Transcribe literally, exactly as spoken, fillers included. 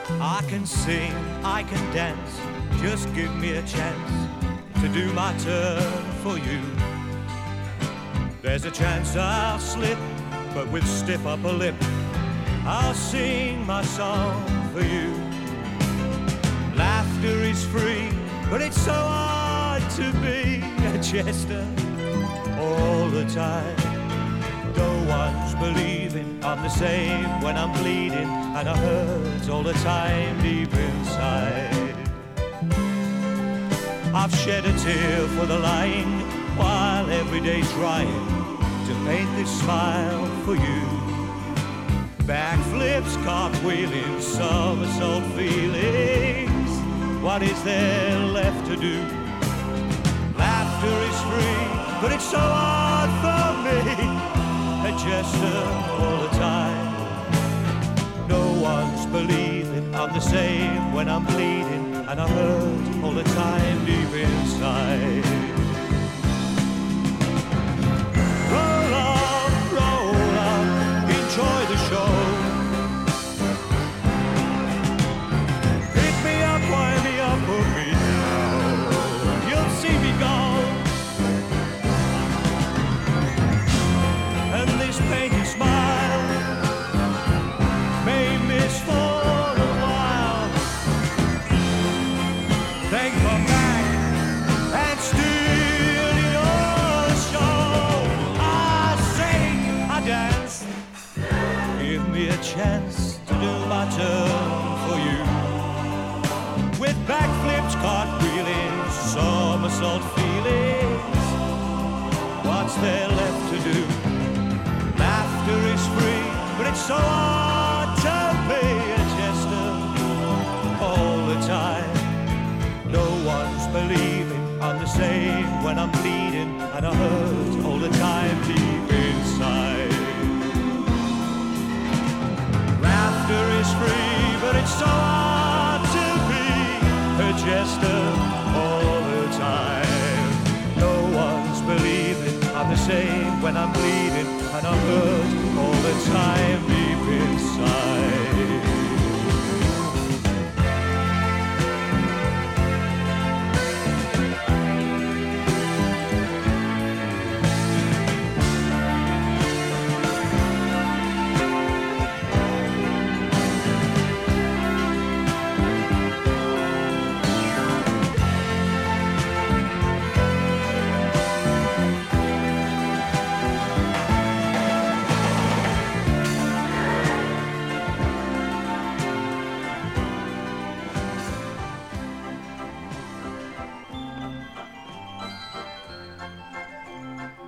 I can sing, I can dance, just give me a chance to do my turn for you. There's a chance I'll slip, but with stiff upper lip, I'll sing my song for you. Laughter is free, but it's so hard to be a jester all the time. No one's believing I'm the same when I'm bleeding, and I hurt all the time deep inside. I've shed a tear for the lying, while every day's trying to paint this smile for you. Backflips, cartwheeling, somersault feelings, what is there left to do? Laughter is free, but it's so hard for me, a jester all the time. No one's believing I'm the same when I'm bleeding, and I hurt all the time deep inside. Roll on, roll on, enjoy the show. Pick me up, wind me up, put me down. You'll see me go. And this painted smile may miss for a while. Then come back and steal your show. I sing, I dance, give me a chance to do my turn for you. With backflips, cartwheeling, somersault feelings, what's there left to do? Laughter is free, but it's so hard to be a jester all the time. No one's believing I'm the same when I'm bleeding, and I hurt all the time deep inside. Laughter is free, but it's so hard to be a jester all the time. No one's believing I'm the same when I'm bleeding, and I'm hurt all the time.